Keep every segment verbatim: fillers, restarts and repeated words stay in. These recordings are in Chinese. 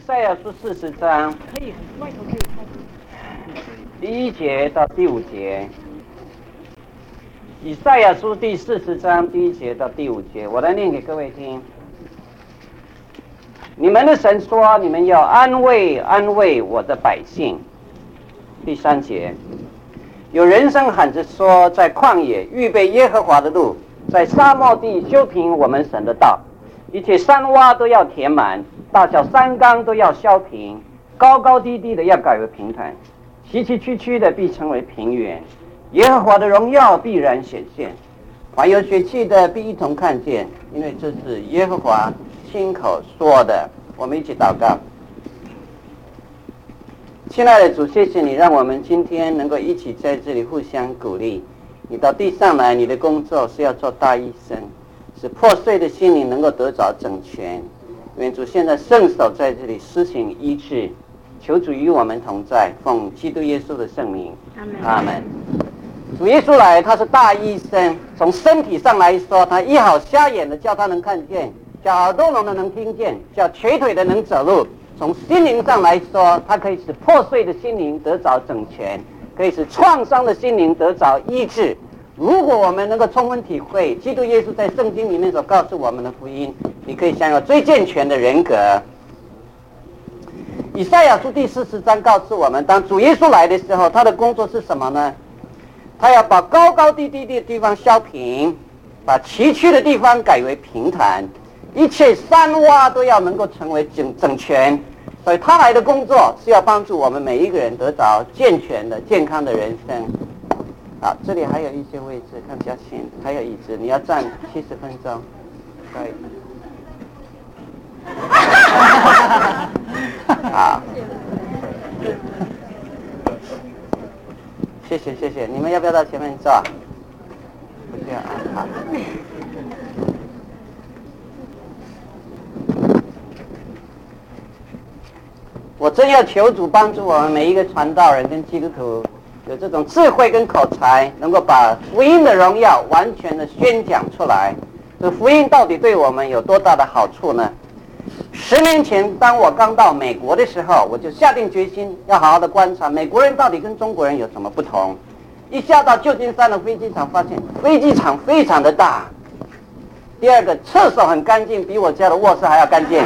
赛亚书四十章， 可以外头可以看。 第一节到第五节。以赛亚书第四十章第一节到第五节，我来念给各位听。你们的神说，你们要安慰安慰我的百姓。第三节，有人声喊着说，在旷野预备耶和华的路，在沙漠地修平我们神的道，一切山洼都要填满，大小山冈都要削平，高高低低的要改为平坦，崎崎岖岖的必成为平原。耶和华的荣耀必然显现，凡有血气的必一同看见，因为这是耶和华亲口说的。我们一起祷告。亲爱的主，谢谢你让我们今天能够一起在这里互相鼓励。你到地上来，你的工作是要做大医生，使破碎的心灵能够得着整全。愿主现在圣手在这里施行医治，求主与我们同在，奉基督耶稣的圣名，阿门。主耶稣来，他是大医生，从身体上来说，他医好瞎眼的，叫他能看见；叫耳朵聋的能听见；叫瘸腿的能走路。从心灵上来说，他可以使破碎的心灵得着整全，可以使创伤的心灵得着医治。如果我们能够充分体会基督耶稣在圣经里面所告诉我们的福音，你可以享有最健全的人格。以赛亚书第四十章告诉我们，当主耶稣来的时候，他的工作是什么呢？他要把高高低低的地方削平，把崎岖的地方改为平坦，一切山洼都要能够成为整整全。所以他来的工作是要帮助我们每一个人得着健全的健康的人生。好，这里还有一些位置，看比较近，还有椅子，你要站七十分钟。对。好。谢谢谢谢，你们要不要到前面坐？不需要啊。好。我真要求主帮助我们每一个传道人跟基督徒有这种智慧跟口才，能够把福音的荣耀完全的宣讲出来。这福音到底对我们有多大的好处呢？十年前当我刚到美国的时候，我就下定决心要好好的观察美国人到底跟中国人有什么不同。一下到旧金山的飞机场，发现飞机场非常的大。第二个，厕所很干净，比我家的卧室还要干净。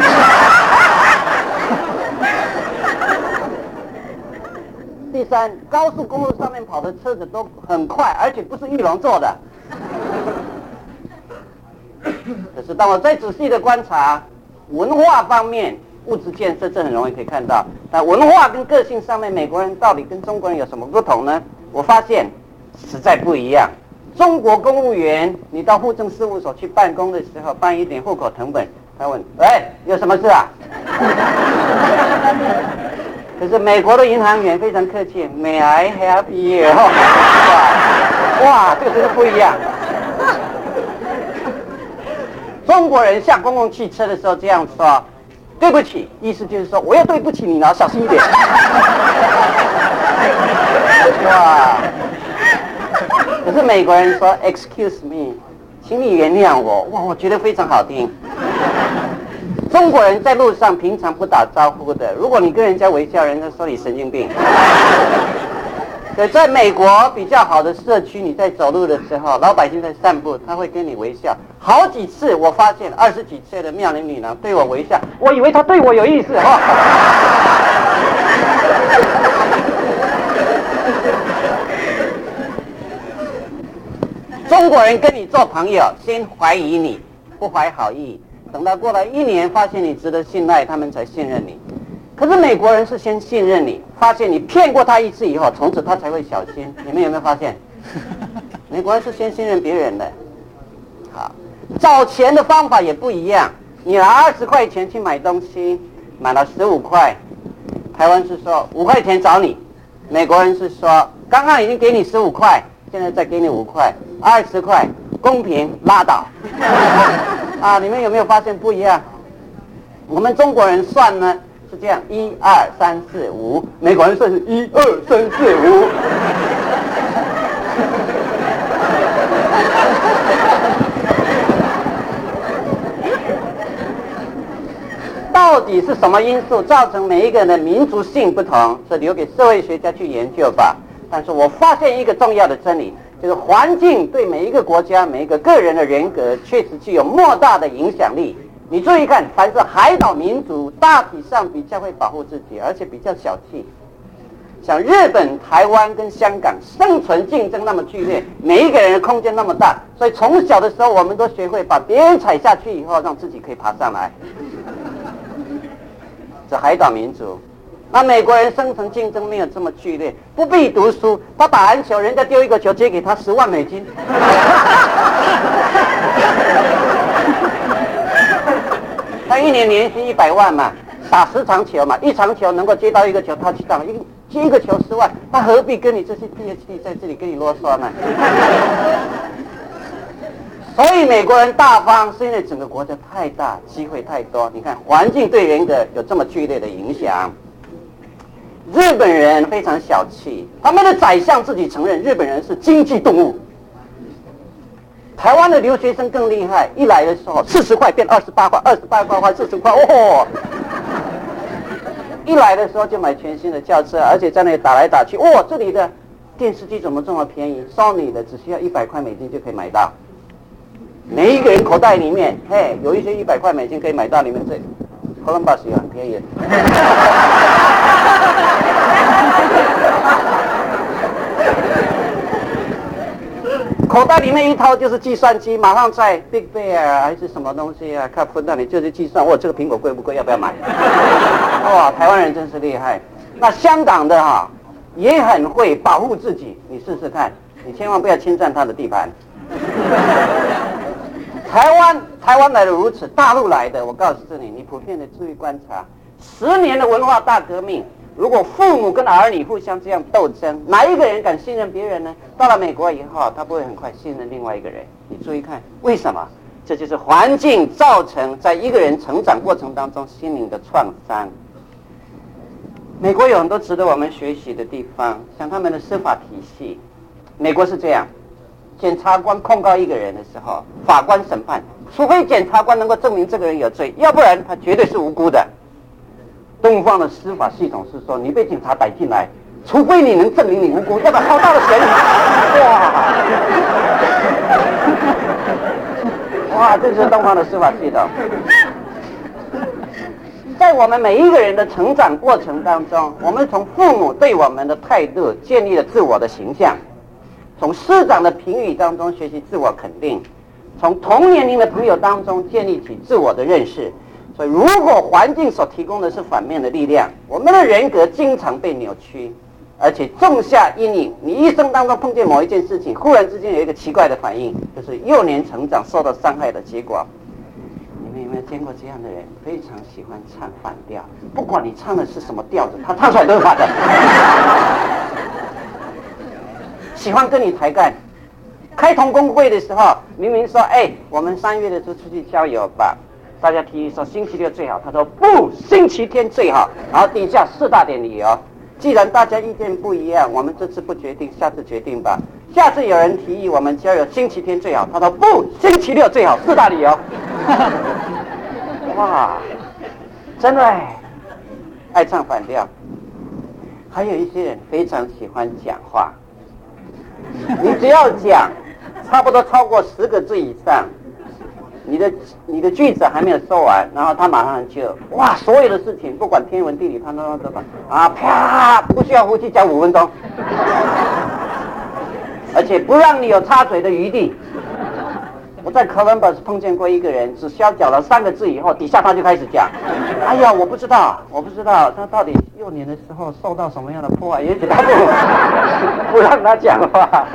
第三，高速公路上面跑的车子都很快，而且不是玉龙做的。可是当我再仔细的观察文化方面，物质建设这很容易可以看到，但文化跟个性上面，美国人到底跟中国人有什么不同呢？我发现实在不一样。中国公务员，你到户政事务所去办公的时候，办一点户口成本，他问：喂，有什么事啊？可是美国的银行员非常客气 ，May I help you？ 哇，哇，这个真是不一样。中国人下公共汽车的时候这样说：对不起，意思就是说我要对不起你了，小心一点。哇！可是美国人说 Excuse me， 请你原谅我。哇，我觉得非常好听。中国人在路上平常不打招呼的，如果你跟人家微笑，人家说你神经病。对，在美国比较好的社区，你在走路的时候，老百姓在散步，他会跟你微笑。好几次我发现二十几岁的妙龄女郎对我微笑，我以为她对我有意思哦。中国人跟你做朋友，先怀疑你，不怀好意，等到过了一年，发现你值得信赖，他们才信任你。可是美国人是先信任你，发现你骗过他一次以后，从此他才会小心。你们有没有发现？美国人是先信任别人的。好，找钱的方法也不一样。你拿二十块钱去买东西，买了十五块，台湾是说五块钱找你，美国人是说刚刚已经给你十五块，现在再给你五块，二十块，公平拉倒。啊，你们有没有发现不一样？我们中国人算呢是这样，一二三四五，美国人算是一二三四五。 到底是什么因素造成每一个人的民族性不同？这留给社会学家去研究吧。但是我发现一个重要的真理，就是环境对每一个国家、每一个个人的人格确实具有莫大的影响力。你注意看，凡是海岛民族，大体上比较会保护自己，而且比较小气。像日本、台湾跟香港，生存竞争那么剧烈，每一个人的空间那么大，所以从小的时候，我们都学会把别人踩下去以后，让自己可以爬上来。这海岛民族。那美国人生存竞争没有这么剧烈，不必读书，他打篮球，人家丢一个球，直接给他十万美金。他一年年薪一百万嘛，打十场球嘛，一场球能够接到一个球，他去打一接一个球十万，他何必跟你这些 P H D 在这里跟你啰嗦呢？所以美国人大方，是因为整个国家太大，机会太多。你看，环境对人格有这么剧烈的影响。日本人非常小气，他们的宰相自己承认，日本人是经济动物。台湾的留学生更厉害，一来的时候四十块变二十八块，二十八块换四十块，哦！一来的时候就买全新的轿车，而且在那里打来打去，哦，这里的电视机怎么这么便宜 ？Sony 的只需要一百块美金就可以买到。每一个人口袋里面，嘿，有一些一百块美金可以买到，里面这 Columbus 也很便宜。口袋里面一掏就是计算机，马上在 Big Bear 还是什么东西啊，看那里就是计算，哇，这个苹果贵不贵？要不要买？哇，台湾人真是厉害。那香港的哈、啊、也很会保护自己，你试试看，你千万不要侵占他的地盘。台湾台湾来的如此，大陆来的，我告诉你，你普遍的注意观察，十年的文化大革命。如果父母跟儿女互相这样斗争，哪一个人敢信任别人呢？到了美国以后，他不会很快信任另外一个人。你注意看，为什么？这就是环境造成在一个人成长过程当中心灵的创伤。美国有很多值得我们学习的地方，像他们的司法体系。美国是这样，检察官控告一个人的时候，法官审判，除非检察官能够证明这个人有罪，要不然他绝对是无辜的。东方的司法系统是说，你被警察逮进来，除非你能证明你无辜，要不然好大的嫌疑。哇！哇，这是东方的司法系统。在我们每一个人的成长过程当中，我们从父母对我们的态度建立了自我的形象，从师长的评语当中学习自我肯定，从同年龄的朋友当中建立起自我的认识。所以如果环境所提供的是反面的力量，我们的人格经常被扭曲，而且种下阴影。你一生当中碰见某一件事情，忽然之间有一个奇怪的反应，就是幼年成长受到伤害的结果。你们有没有见过这样的人？非常喜欢唱反调，不管你唱的是什么调子，他唱出来都是反的。喜欢跟你抬杠。开同工会的时候，明明说，哎，我们三月的时候出去郊游吧。大家提议说星期六最好，他说不，星期天最好。然后底下四大点理由。既然大家意见不一样，我们这次不决定，下次决定吧。下次有人提议我们郊游星期天最好，他说不，星期六最好，四大理由。哇，真的哎，爱唱反调。还有一些人非常喜欢讲话，你只要讲差不多超过十个字以上。你的你的句子还没有说完，然后他马上就哇，所有的事情不管天文地理，他都都都啊啪，不需要呼吸讲五分钟，而且不让你有插嘴的余地。我在哥伦布斯碰见过一个人，只需要讲了三个字以后，底下他就开始讲，哎呀，我不知道，我不知道他到底幼年的时候受到什么样的破坏，也许他不不让他讲话。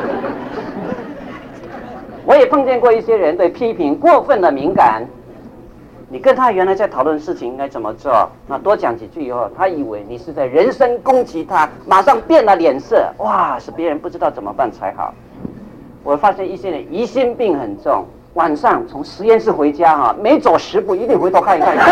我也碰见过一些人对批评过分的敏感，你跟他原来在讨论事情应该怎么做，那多讲几句以后，他以为你是在人身攻击他，马上变了脸色，哇，使别人不知道怎么办才好。我发现一些人疑心病很重，晚上从实验室回家哈，每走十步一定回头看一看，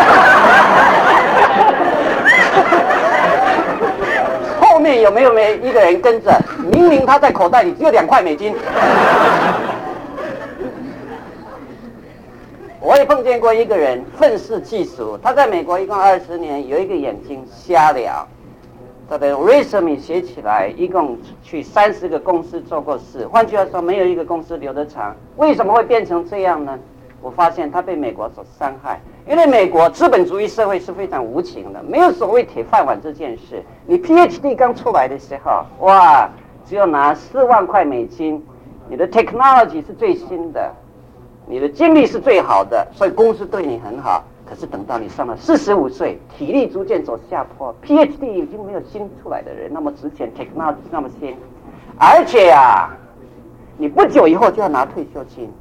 后面有没有没一个人跟着，明明他在口袋里只有两块美金。 我也碰见过一个人愤世嫉俗，他在美国一共二十年，有一个眼睛瞎了，他的 resume 写起来，一共去三十个公司做过事，换句话说，没有一个公司留得长。为什么会变成这样呢？我发现他被美国所伤害，因为美国资本主义社会是非常无情的，没有所谓铁饭碗这件事。你 P H D 刚出来的时候，哇，只有拿四万块美金，你的 technology 是最新的，你的经历是最好的，所以公司对你很好。可是等到你上了四十五岁，体力逐渐走下坡 ，P H D 已经没有新出来的人那么值钱 ，technology 那么新，而且啊，你不久以后就要拿退休金。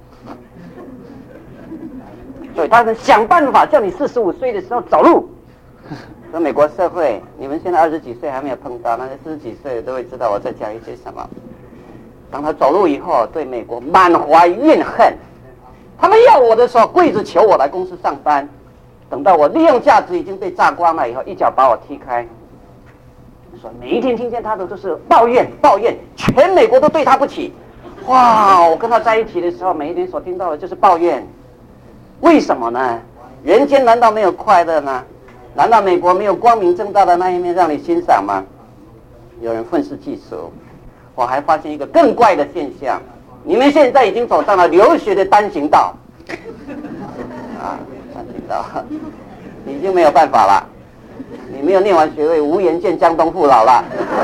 所以他们想办法叫你四十五岁的时候走路。在美国社会，你们现在二十几岁还没有碰到，那些四十几岁都会知道我在讲一些什么。当他走路以后，对美国满怀怨恨。他们要我的时候，跪着求我来公司上班。等到我利用价值已经被榨光了以后，一脚把我踢开。说每一天听见他的都是抱怨，抱怨，全美国都对他不起。哇！我跟他在一起的时候，每一天所听到的就是抱怨。为什么呢？人间难道没有快乐吗？难道美国没有光明正大的那一面让你欣赏吗？有人愤世嫉俗。我还发现一个更怪的现象，你们现在已经走上了留学的单行道。啊，单行道，你已经没有办法了。你没有念完学位，无颜见江东父老了。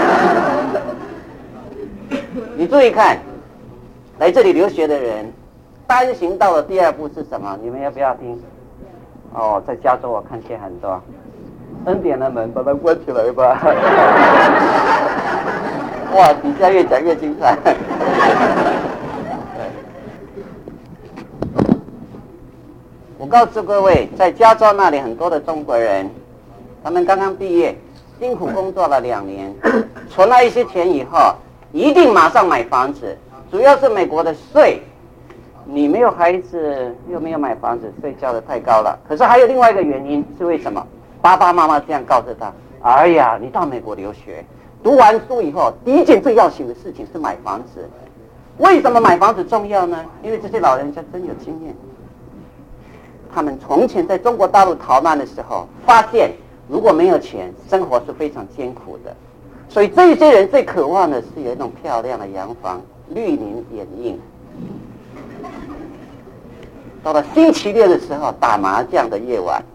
你注意看，来这里留学的人。单行道的第二步是什么？你们要不要听？哦，在加州我看见很多，恩典的门把它关起来吧。哇，底下越讲越精彩。我告诉各位，在加州那里很多的中国人，他们刚刚毕业，辛苦工作了两年，存了一些钱以后，一定马上买房子，主要是美国的税。你没有孩子，又没有买房子，税交的太高了。可是还有另外一个原因是为什么？爸爸妈妈这样告诉他：哎呀，你到美国留学，读完书以后，第一件最要紧的事情是买房子。为什么买房子重要呢？因为这些老人家真有经验。他们从前在中国大陆逃难的时候，发现如果没有钱，生活是非常艰苦的。所以这些人最渴望的是有一种漂亮的洋房，绿林掩映。到了星期六的时候，打麻将的夜晚；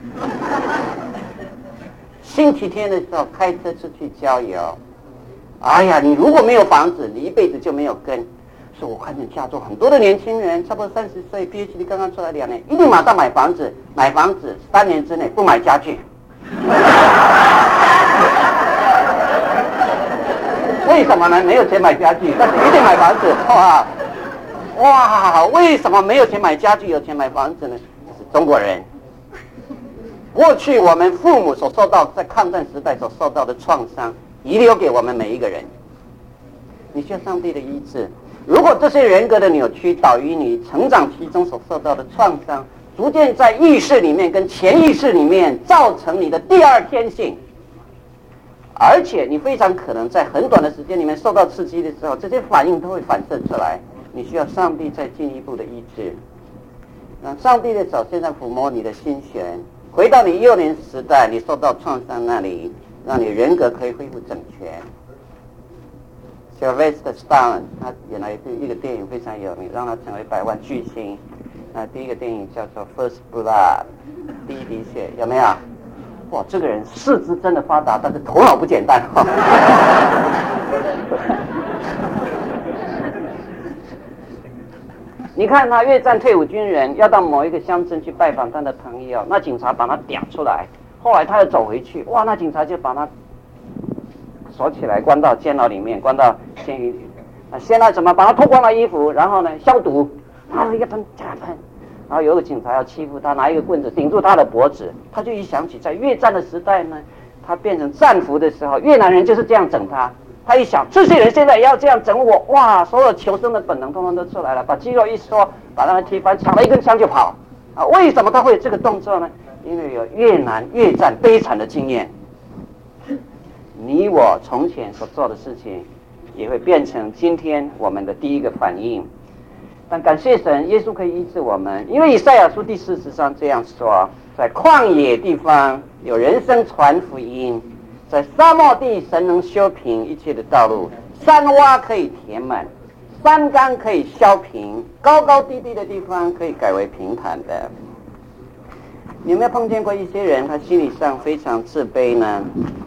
星期天的时候，开车出去郊游。哎呀，你如果没有房子，你一辈子就没有根。所以我看见加州很多的年轻人，差不多三十岁 ，P H D 刚刚出来两年，一定马上买房子，买房子三年之内不买家具。为什么呢？没有钱买家具，但是一定买房子，哇！哇，为什么没有钱买家具，有钱买房子呢？这是中国人。过去我们父母所受到在抗战时代所受到的创伤，遗留给我们每一个人。你需要上帝的医治。如果这些人格的扭曲导于你成长期中所受到的创伤，逐渐在意识里面跟潜意识里面造成你的第二天性，而且你非常可能在很短的时间里面受到刺激的时候，这些反应都会反射出来。你需要上帝再进一步的医治，让上帝的手现在抚摸你的心弦，回到你幼年时代你受到创伤那里，让你人格可以恢复整全。Sylvester Stallone 他演了一部一个电影非常有名，让他成为百万巨星。那第一个电影叫做 First Blood， 第一滴血，有没有？哇，这个人四肢真的发达，但是头脑不简单哈。你看他越战退伍军人要到某一个乡镇去拜访他的朋友，那警察把他屌出来，后来他又走回去，哇，那警察就把他锁起来，关到监牢里面，关到监狱里。啊，现在怎么把他脱光了衣服，然后呢消毒，拿了一个喷加喷，然后有个警察要欺负他，拿一个棍子顶住他的脖子，他就一想起在越战的时代呢，他变成战俘的时候，越南人就是这样整他。他一想，这些人现在也要这样整我，哇！所有求生的本能通通都出来了，把肌肉一缩，把他们踢翻，抢了一根枪就跑。啊，为什么他会有这个动作呢？因为有越南越战悲惨的经验。你我从前所做的事情，也会变成今天我们的第一个反应。 但感谢神，耶稣可以医治我们，因为以赛亚书第四十章这样说：在旷野地方有人声传福音，在沙漠地神能修平一切的道路，山洼可以填满，山冈可以削平，高高低低的地方可以改为平坦的。你有没有碰见过一些人，他心理上非常自卑呢？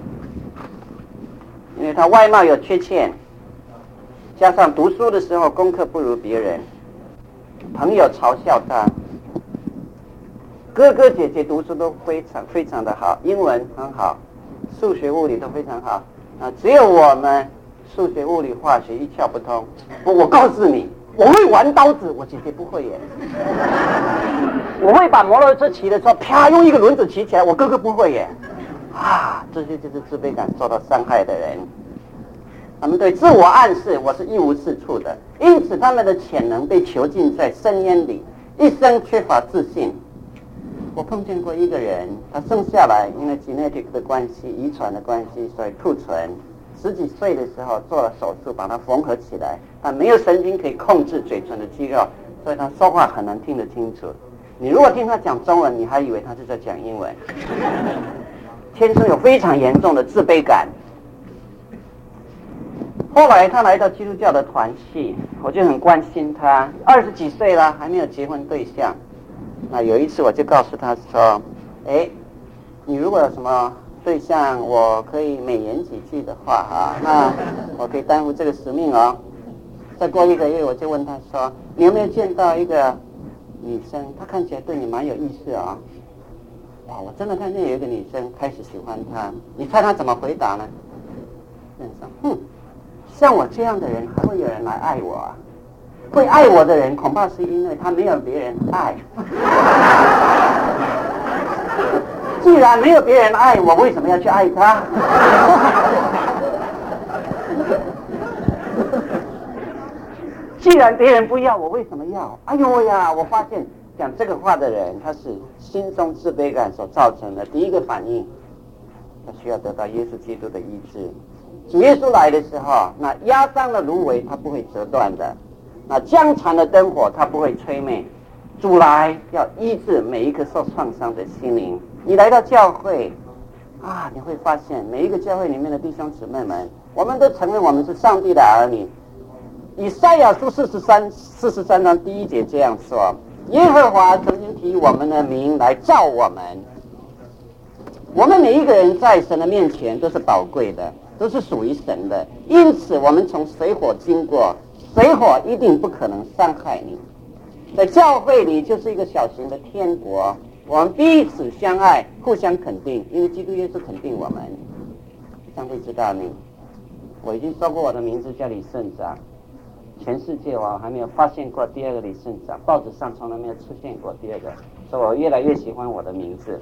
因为他外貌有缺陷，加上读书的时候功课不如别人，朋友嘲笑他，哥哥姐姐读书都非常非常的好，英文很好，数学物理都非常好啊，只有我们数学物理化学一窍不通。我我告诉你，我会玩刀子，我姐姐不会耶。我会把摩托车骑的时候，啪用一个轮子骑起来，我哥哥不会耶。啊，这些就是自卑感受到伤害的人。他们对自我暗示我是一无是处的，因此他们的潜能被囚禁在深渊里，一生缺乏自信。我碰见过一个人，他生下来因为 genetic 的关系，遗传的关系，所以兔唇，十几岁的时候做了手术把它缝合起来，他没有神经可以控制嘴唇的肌肉，所以他说话很难听得清楚。你如果听他讲中文，你还以为他是在讲英文。天生有非常严重的自卑感。后来他来到基督教的团契，我就很关心他，二十几岁了还没有结婚对象。那有一次我就告诉他说，哎，你如果有什么对象我可以美言几句的话啊，那我可以担负这个使命哦。再过一个月我就问他说，你有没有见到一个女生，她看起来对你蛮有意思啊、哦？哇，我真的看见有一个女生开始喜欢他，你猜他怎么回答呢？先生，哼，像我这样的人还会有人来爱我啊？会爱我的人恐怕是因为他没有别人爱。既然没有别人爱我，为什么要去爱他？既然别人不要我，为什么要？哎呦呀，我发现讲这个话的人，他是心中自卑感所造成的第一个反应，他需要得到耶稣基督的医治。主耶稣来的时候，那压伤的芦苇它不会折断的，那僵残的灯火它不会吹灭。主来要医治每一个受创伤的心灵。你来到教会啊，你会发现每一个教会里面的弟兄姊妹们，我们都承认我们是上帝的儿女。以赛亚书四十三四十三章第一节这样说：耶和华曾经提我们的名来召我们。我们每一个人在神的面前都是宝贵的，都是属于神的，因此我们从水火经过，水火一定不可能伤害你。在教会里就是一个小型的天国，我们彼此相爱，互相肯定，因为基督耶稣肯定我们。上帝知道你，我已经说过我的名字叫李圣长，全世界我还没有发现过第二个李圣长，报纸上从来没有出现过第二个，所以我越来越喜欢我的名字。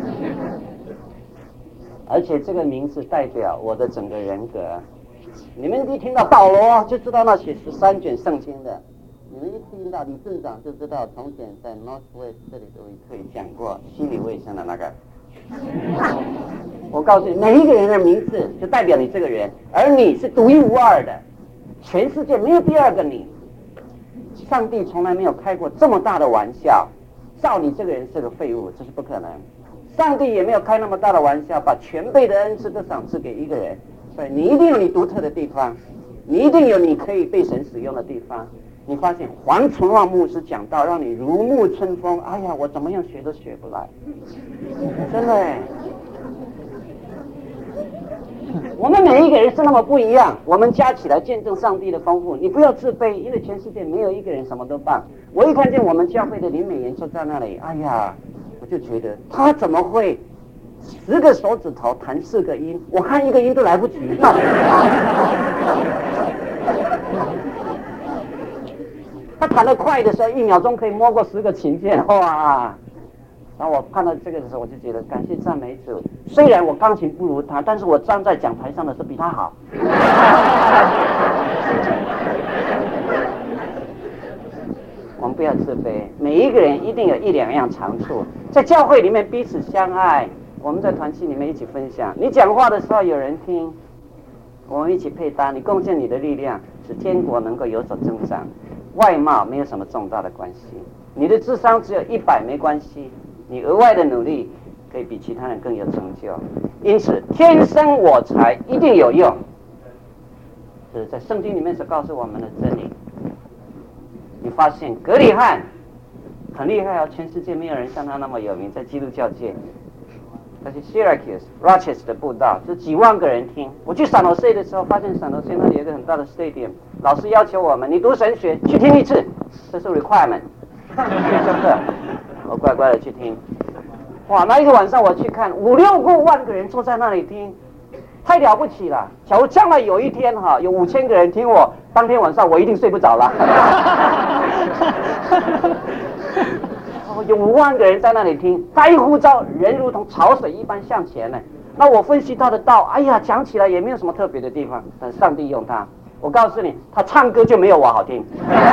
而且这个名字代表我的整个人格。你们一听到保罗就知道那写十三卷圣经的，你们一听到李镇长就知道从前在 Northwest 这里都可以讲过心理卫生的那个。我告诉你，每一个人的名字就代表你这个人，而你是独一无二的，全世界没有第二个你。上帝从来没有开过这么大的玩笑，照你这个人是个废物，这是不可能。上帝也没有开那么大的玩笑，把全备的恩赐都赏赐给一个人。所以你一定有你独特的地方，你一定有你可以被神使用的地方。你发现黄崇旺牧师讲道让你如沐春风，哎呀，我怎么样学都学不来，真的耶。我们每一个人是那么不一样，我们加起来见证上帝的丰富。你不要自卑，因为全世界没有一个人什么都棒。我一看见我们教会的林美妍坐在那里，哎呀，我就觉得他怎么会十个手指头弹四个音，我看一个音都来不及。他弹得快的时候，一秒钟可以摸过十个琴键，哇！然后我看到这个的时候，我就觉得感谢赞美主。虽然我钢琴不如他，但是我站在讲台上的时候比他好。我们不要自卑，每一个人一定有一两样长处，在教会里面彼此相爱，我们在团契里面一起分享。你讲话的时候有人听，我们一起配搭，你贡献你的力量，使天国能够有所增长。 外貌没有什么重大的关系，你的智商只有一百没关系，你额外的努力可以比其他人更有成就。因此天生我材一定有用，这是在圣经里面所告诉我们的真理。你发现格里汉很厉害哦，全世界没有人像他那么有名，在基督教界。他去 Syracuse Rochester 的布道，就几万个人听。我去San Jose的时候，发现San Jose那里有一个很大的 stadium， 老师要求我们，你读神学去听一次，这是 requirement 必修课。我乖乖的去听。哇，那一个晚上我去看，五六个万个人坐在那里听，太了不起了。假如将来有一天哈，有五千个人听我，当天晚上我一定睡不着了。有五万个人在那里听，他一呼召，人如同潮水一般向前呢。那我分析他的道，哎呀，讲起来也没有什么特别的地方，但上帝用他。我告诉你，他唱歌就没有我好听。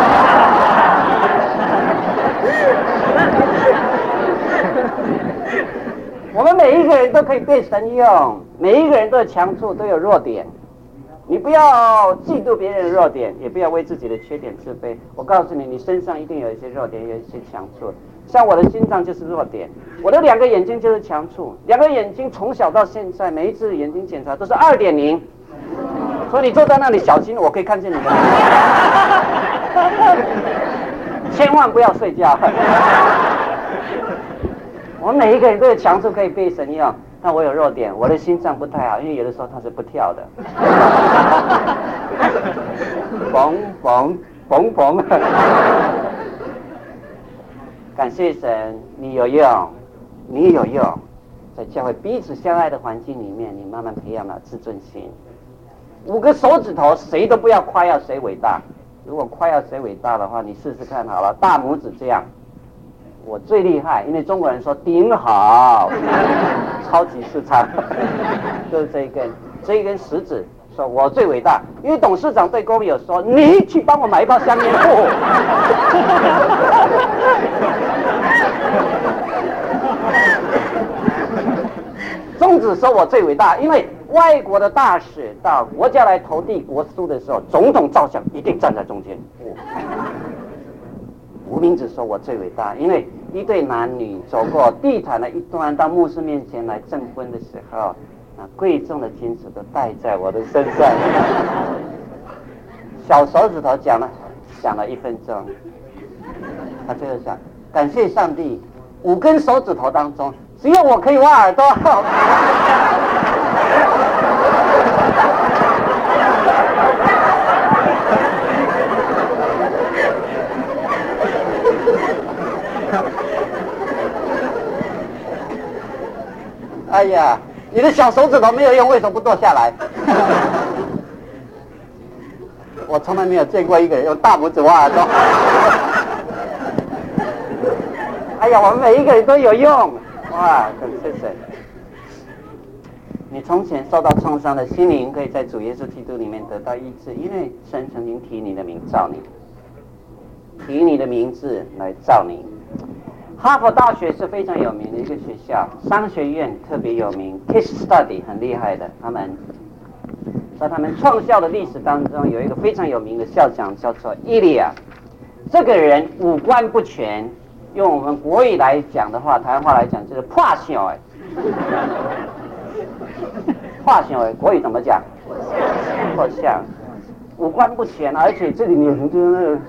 我们每一个人都可以被神用，每一个人都有强处，都有弱点。你不要嫉妒别人的弱点，也不要为自己的缺点自卑。我告诉你，你身上一定有一些弱点，有一些强处。像我的心脏就是弱点，我的两个眼睛就是强处。两个眼睛从小到现在，每一次眼睛检查都是二点零，所以你坐在那里小心，我可以看见你的。千万不要睡觉。我们每一个人都有强处可以被神用。但我有弱点，我的心脏不太好，因为有的时候它是不跳的。嘣嘣嘣嘣！感谢神，你有用，你有用。在教会彼此相爱的环境里面，你慢慢培养了自尊心。五个手指头，谁都不要夸耀谁伟大。如果夸耀谁伟大的话，你试试看好了，大拇指这样。我最厉害，因为中国人说顶好，超级市场，就是这一根，这一根食指，说我最伟大，因为董事长对工友说，你去帮我买一包香烟布。中指说我最伟大，因为外国的大使到国家来投递国书的时候，总统照相一定站在中间。无名指说我最伟大，因为一对男女走过地毯的一端，到牧师面前来证婚的时候，那贵重的金子都戴在我的身上。小手指头讲了讲了一分钟，他最后讲感谢上帝，五根手指头当中只有我可以挖耳朵。哎呀，你的小手指头没有用，为什么不剁下来？我从来没有见过一个人用大拇指挖耳朵。哎呀，我们每一个人都有用，哇，感谢神！你从前受到创伤的心灵，可以在主耶稣基督里面得到医治，因为神曾经提你的名召你，提你的名字来召你。哈佛大学是非常有名的一个学校，商学院特别有名 ，case study 很厉害的。他们在他们创校的历史当中，有一个非常有名的校长叫做伊利亚。这个人五官不全，用我们国语来讲的话，台湾话来讲就是破相哎，破相哎，国语怎么讲？破相，五官不全，而且这里面就是那个。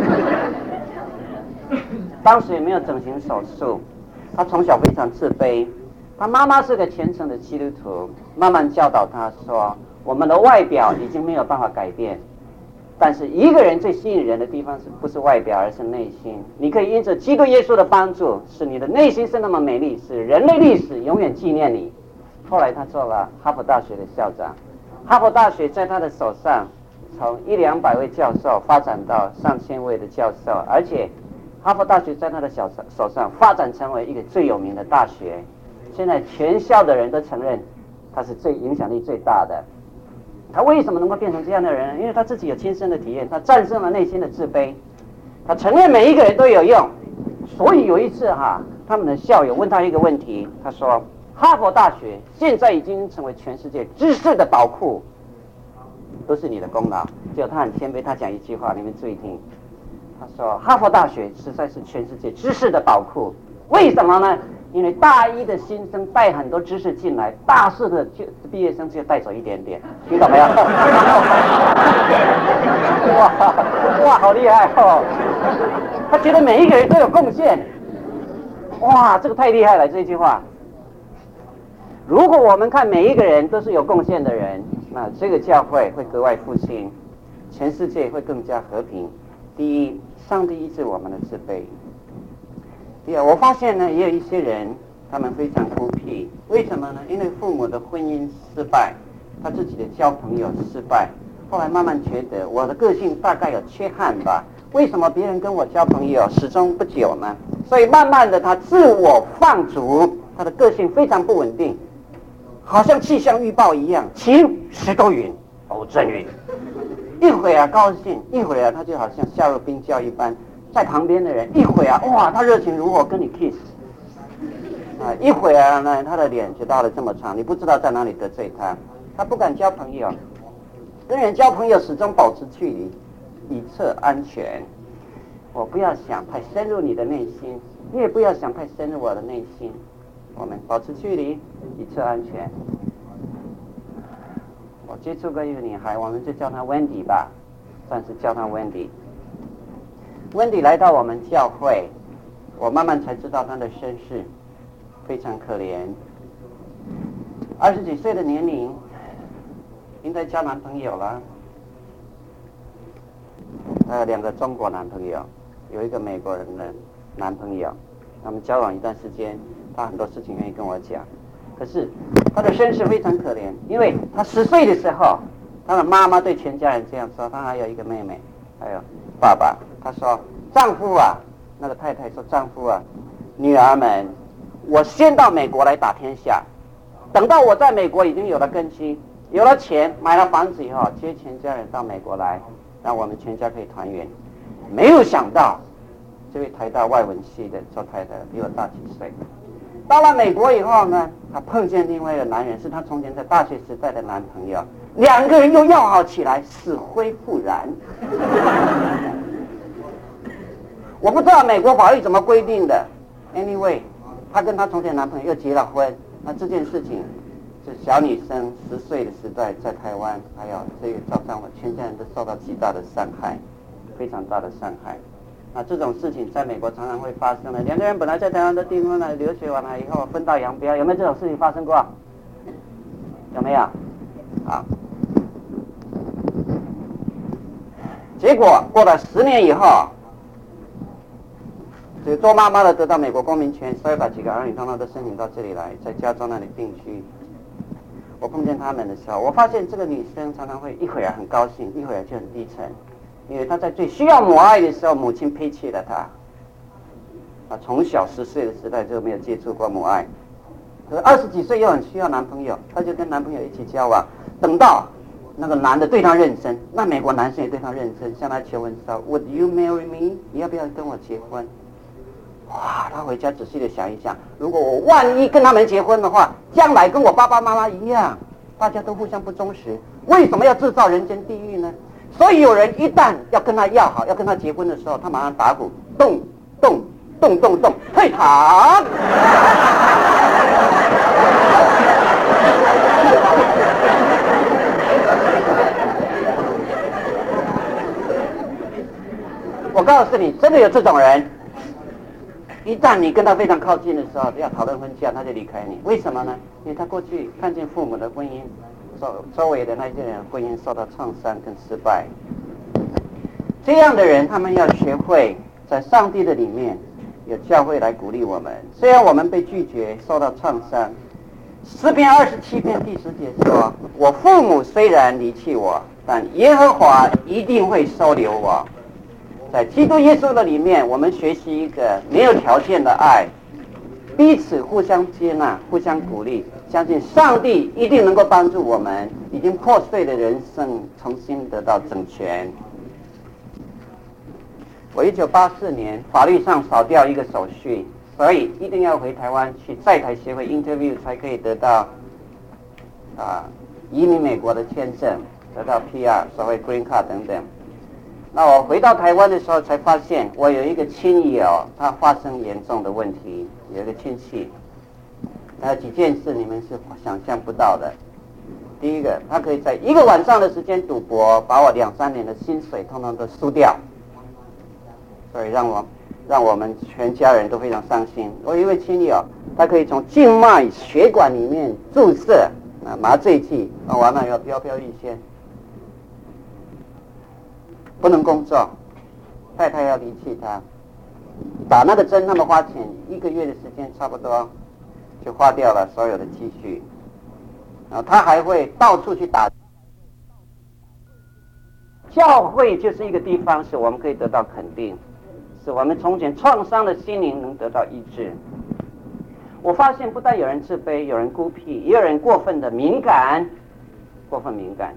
当时也没有整形手术，他从小非常自卑。他妈妈是个虔诚的基督徒，慢慢教导他说：我们的外表已经没有办法改变，但是一个人最吸引人的地方是不是外表，而是内心。你可以因着基督耶稣的帮助，使你的内心是那么美丽，使人类历史永远纪念你。后来他做了哈佛大学的校长，哈佛大学在他的手上，从一两百位教授发展到上千位的教授，而且哈佛大学在他的小手上发展成为一个最有名的大学，现在全校的人都承认他是最影响力最大的。他为什么能够变成这样的人？因为他自己有亲身的体验，他战胜了内心的自卑，他承认每一个人都有用。所以有一次哈，他们的校友问他一个问题，他说：哈佛大学现在已经成为全世界知识的宝库，都是你的功劳。结果他很谦卑，他讲一句话，你们注意听。 他说哈佛大学实在是全世界知识的宝库，为什么呢？因为大一的新生带很多知识进来，大四的就毕业生就带走一点点，听懂没有？哇哇，好厉害哦！他觉得每一个人都有贡献，哇，这个太厉害了这句话。如果我们看每一个人都是有贡献的人，那这个教会会格外复兴，全世界会更加和平。第一，上帝医治我们的自卑。第二，我发现呢，也有一些人，他们非常孤僻，为什么呢？因为父母的婚姻失败，他自己的交朋友失败，后来慢慢觉得我的个性大概有缺憾吧？为什么别人跟我交朋友始终不久呢？所以慢慢的他自我放逐，他的个性非常不稳定，好像气象预报一样，晴时多云，偶阵雨。一会儿啊高兴，一会儿啊他就好像下入冰窖一般，在旁边的人一会儿啊哇他热情如火跟你 kiss， 啊一会儿呢他的脸就到了这么长，你不知道在哪里得罪他，他不敢交朋友，跟人交朋友始终保持距离，以测安全。我不要想太深入你的内心，你也不要想太深入我的内心，我们保持距离，以测安全。我接触过一个女孩，我们就叫她 Wendy 吧，暂时叫她 Wendy。Wendy 来到我们教会，我慢慢才知道她的身世非常可怜。二十几岁的年龄，应该交男朋友了。呃，两个中国男朋友，有一个美国人的男朋友。他们交往一段时间，他很多事情愿意跟我讲。可是他的身世非常可怜，因为他十岁的时候，他的妈妈对全家人这样说，他还有一个妹妹，还有爸爸。他说：“丈夫啊，那个太太说，丈夫啊，女儿们，我先到美国来打天下，等到我在美国已经有了根基，有了钱，买了房子以后，接全家人到美国来，让我们全家可以团圆。”没有想到，这位台大外文系的做太太比我大几岁。到了美国以后呢，他碰见另外一个男人，是他从前在大学时代的男朋友，两个人又要好起来，死灰复燃。我不知道美国法律怎么规定的 ，anyway， 他跟他从前男朋友又结了婚，那这件事情是小女生十岁的时代在台湾，还有这个赵丈夫全家人都受到极大的伤害，非常大的伤害。那这种事情在美国常常会发生的，两个人本来在台湾都订婚了，留学完了以后分道扬镳，有没有这种事情发生过？有没有？好，结果过了十年以后，这个做妈妈的得到美国公民权，所以把几个儿女通通都申请到这里来，在加州那里定居。我碰见他们的时候，我发现这个女生常常会一会儿很高兴，一会儿就很低沉。因为他在最需要母爱的时候，母亲撇弃了他。他从小十岁的时代就没有接触过母爱，可是二十几岁又很需要男朋友，他就跟男朋友一起交往。等到那个男的对他认真，那美国男生也对他认真，向他求婚说 ：“Would you marry me？ 你要不要跟我结婚？”哇！他回家仔细的想一想，如果我万一跟他们结婚的话，将来跟我爸爸妈妈一样，大家都互相不忠实，为什么要制造人间地狱呢？所以有人一旦要跟他要好，要跟他结婚的时候，他马上打鼓，动动动动动，退场。我告诉你，真的有这种人。一旦你跟他非常靠近的时候，要讨论婚嫁，他就离开你。为什么呢？因为他过去看见父母的婚姻。周周围的那些人婚姻受到创伤跟失败，这样的人他们要学会在上帝的里面有教会来鼓励我们。虽然我们被拒绝，受到创伤，诗篇二十七篇第十节说：“我父母虽然离弃我，但耶和华一定会收留我。”在基督耶稣的里面，我们学习一个没有条件的爱，彼此互相接纳，互相鼓励。相信上帝一定能够帮助我们已经破碎的人生重新得到整全。我一九八四年法律上少掉一个手续，所以一定要回台湾去在台协会 interview 才可以得到啊移民美国的签证，得到 P R 所谓 Green Card 等等。 那我回到台湾的时候，才发现我有一个亲友，他发生严重的问题。有一个亲戚，他有几件事你们是想象不到的。第一个，他可以在一个晚上的时间赌博，把我两三年的薪水通通都输掉，所以让我让我们全家人都非常伤心。我有一位亲友，他可以从静脉血管里面注射啊麻醉剂，啊完了要飘飘欲仙。不能工作，太太要离弃他，打那个针他们花钱，一个月的时间差不多就花掉了所有的积蓄，然后他还会到处去打。教会就是一个地方，使我们可以得到肯定，使我们从前创伤的心灵能得到医治。我发现不但有人自卑，有人孤僻，也有人过分的敏感，过分敏感。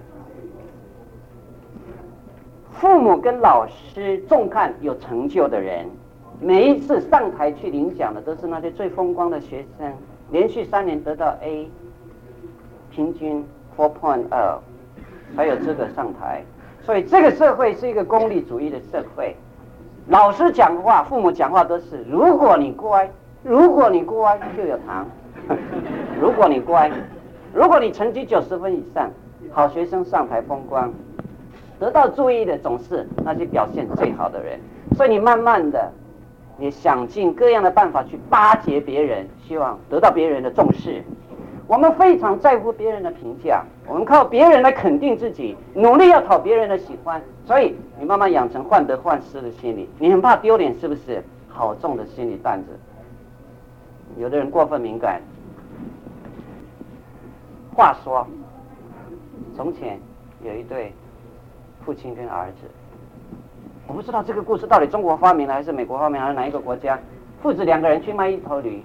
父母跟老师重看有成就的人，每一次上台去领奖的都是那些最风光的学生，连续三年得到 A， 平均 四点二， 才有资格上台。所以这个社会是一个功利主义的社会，老师讲话，父母讲话都是如果你乖，如果你乖就有糖，如果你乖，如果你成绩九十分以上，好学生上台风光。得到注意的总是那些表现最好的人，所以你慢慢的也想尽各样的办法去巴结别人，希望得到别人的重视。我们非常在乎别人的评价，我们靠别人来肯定自己，努力要讨别人的喜欢，所以你慢慢养成患得患失的心理，你很怕丢脸，是不是？好重的心理担子。有的人过分敏感。话说从前有一对父亲跟儿子，我不知道这个故事到底中国发明了还是美国发明了还是哪一个国家。父子两个人去卖一头驴，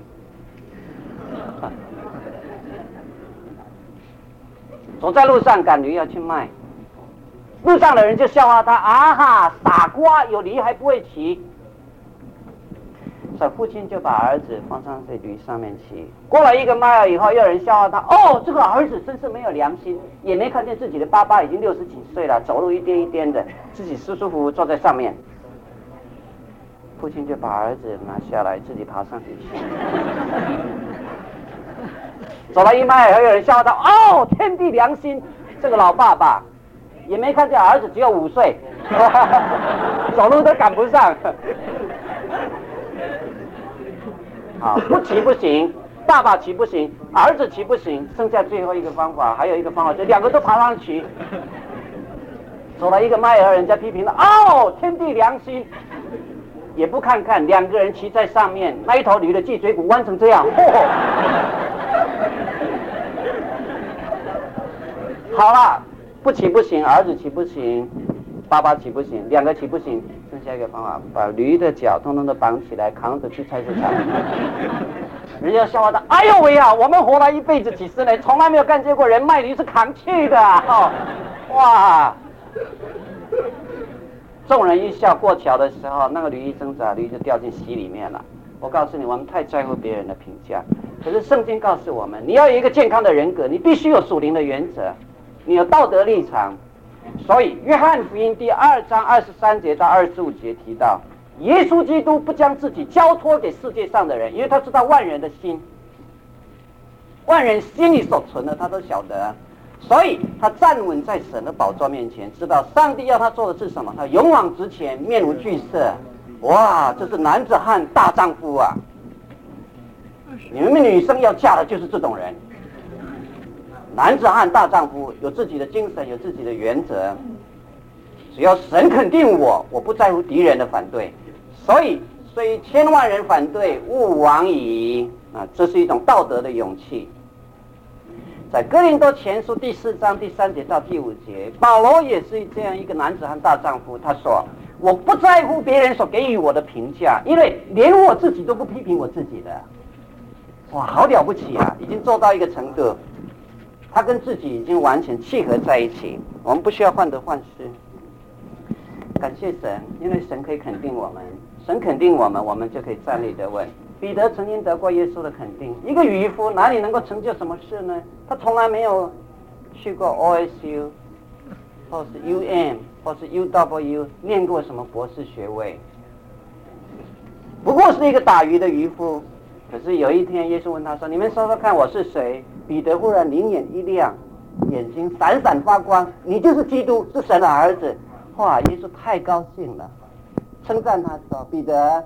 走在路上赶驴要去卖，路上的人就笑话他，啊哈，傻瓜，有驴还不会骑。所以父亲就把儿子放上这驴上面骑。过了一个 mile 以后，又有人笑话他，哦，这个儿子真是没有良心，也没看见自己的爸爸已经六十几岁了，走路一颠一颠的，自己舒舒服服坐在上面。父亲就把儿子拿下来，自己爬上去骑。走了一 mile 以后，有人笑话他，哦，天地良心，这个老爸爸也没看见儿子只有五岁，走路都赶不上。好，不骑不行，爸爸骑不行，儿子骑不行，剩下最后一个方法，还有一个方法，就两个都爬上去。走了一个迈尔，人家批评了，哦，天地良心，也不看看两个人骑在上面，那一头驴的脊椎骨弯成这样，嚯！好了，不骑不行，儿子骑不行，爸爸骑不行，两个骑不行，剩下一个方法，把驴的脚通通都绑起来，扛着去菜市场。人家笑话他，哎呦喂啊，我们活了一辈子几十年，从来没有看见过人卖驴是扛去的、啊哦、哇！众人一笑，过桥的时候，那个驴一挣扎，驴就掉进溪里面了。我告诉你，我们太在乎别人的评价，可是圣经告诉我们，你要有一个健康的人格，你必须有属灵的原则，你有道德立场。所以约翰福音第二章二十三节到二十五节提到，耶稣基督不将自己交托给世界上的人，因为他知道万人的心，万人心里所存的他都晓得，所以他站稳在神的宝座面前，知道上帝要他做的是什么，他勇往直前，面无惧色。哇，这是男子汉大丈夫啊！你们女生要嫁的就是这种人，男子汉大丈夫，有自己的精神，有自己的原则。只要神肯定我，我不在乎敌人的反对。所以，虽千万人反对，勿往矣啊！这是一种道德的勇气。在哥林多前书第四章第三节到第五节，保罗也是这样一个男子汉大丈夫。他说：“我不在乎别人所给予我的评价，因为连我自己都不批评我自己的。”哇，好了不起啊！已经做到一个程度，他跟自己已经完全契合在一起。我们不需要患得患失。感谢神，因为神可以肯定我们，神肯定我们，我们就可以站立得稳。彼得曾经得过耶稣的肯定，一个渔夫哪里能够成就什么事呢？他从来没有去过 O S U， 或是 U M 或是 U W 念过什么博士学位，不过是一个打鱼的渔夫。可是有一天耶稣问他说，你们说说看我是谁？彼得忽然灵眼一亮，眼睛闪闪发光，你就是基督，是神的儿子。哇，耶稣太高兴了，称赞他说，彼得，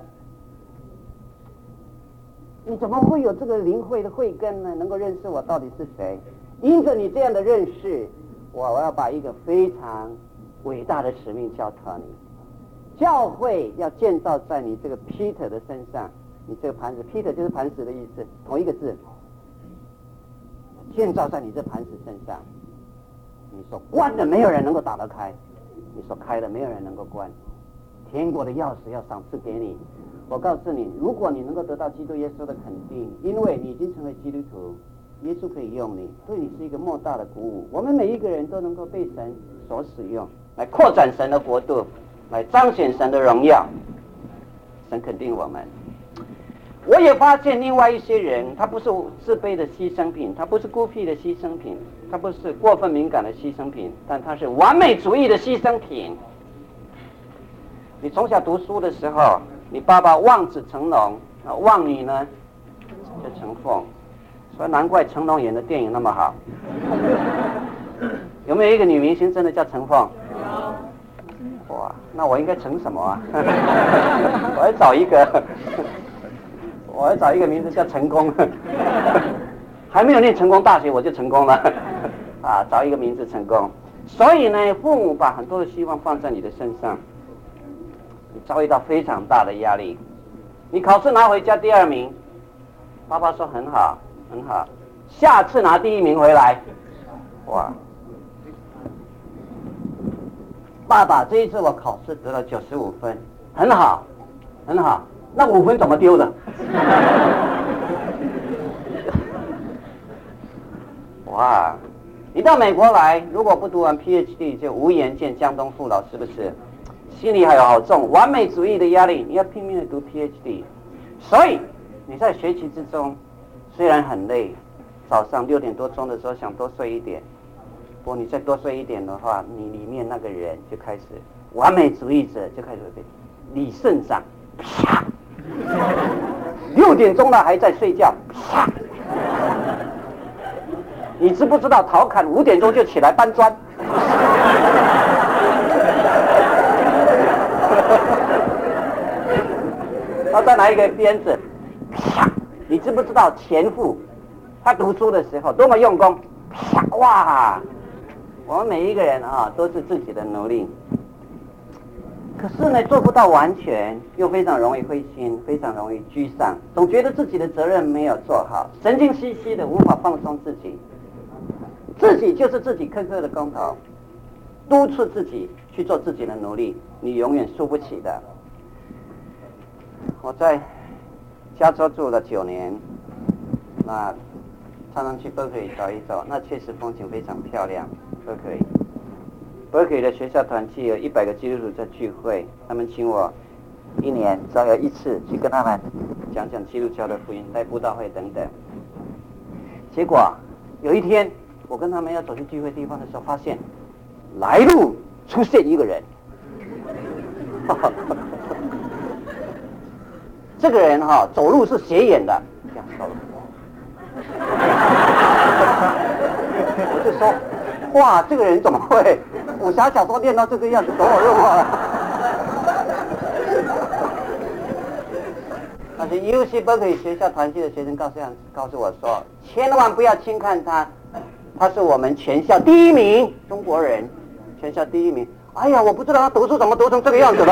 你怎么会有这个灵慧的慧根呢？能够认识我到底是谁？因着你这样的认识，我我要把一个非常伟大的使命交托你。教会要建造在你这个 Peter 的身上，你这个磐石 ，Peter 就是磐石的意思，同一个字，建造在你这磐石身上。你说关了，没有人能够打得开；你说开了，没有人能够关。天国的钥匙要赏赐给你。我告诉你，如果你能够得到基督耶稣的肯定，因为你已经成为基督徒，耶稣可以用你，对你是一个莫大的鼓舞。我们每一个人都能够被神所使用，来扩展神的国度，来彰显神的荣耀。神肯定我们。我也发现另外一些人，他不是自卑的牺牲品，他不是孤僻的牺牲品，他不是过分敏感的牺牲品，但他是完美主义的牺牲品。你从小读书的时候，你爸爸望子成龙，望女呢就成凤，所以难怪成龙演的电影那么好。有没有一个女明星真的叫成凤？有。哇，那我应该成什么啊？我要找一个。我要找一个名字叫成功，还没有念成功大学我就成功了啊！找一个名字成功。所以呢，父母把很多的希望放在你的身上，你遭遇到非常大的压力。你考试拿回家第二名，爸爸说很好很好，下次拿第一名回来。哇！爸爸，这一次我考试得了九十五分，很好很好。那五分怎么丢的？哇！你到美国来，如果不读完 P H D 就无颜见江东父老，是不是？心里还有好重完美主义的压力，你要拼命的读 P H D。所以你在学习之中虽然很累，早上六点多钟的时候想多睡一点，不过你再多睡一点的话，你里面那个人就开始完美主义者就开始被李胜长。啪！六点钟了还在睡觉，啪！你知不知道陶侃五点钟就起来搬砖？他再拿一个鞭子，啪！你知不知道钱父他读书的时候多么用功？啪！哇！我们每一个人啊都是自己的奴隶。可是呢，做不到完全，又非常容易灰心，非常容易沮丧，总觉得自己的责任没有做好，神经兮兮的，无法放松自己。自己就是自己苛刻的工头，督促自己去做自己的努力，你永远输不起的。我在加州住了九年，那常常去 Berkeley 走一走，那确实风景非常漂亮。Berkeley。Berkeley 的学校团契有一百个基督徒在聚会，他们请我一年只要有一次去跟他们讲讲基督教的福音，带布道会等等。结果有一天我跟他们要走去聚会地方的时候，发现来路出现一个人，这个人哈、哦、走路是斜眼的，这样走。我就说，哇，这个人怎么会武侠小说练到这个样子，走火入魔了？但是 U C Berkeley 学校团契的学生告诉告诉我说，千万不要轻看他，他是我们全校第一名中国人，全校第一名。哎呀，我不知道他读书怎么读成这个样子了。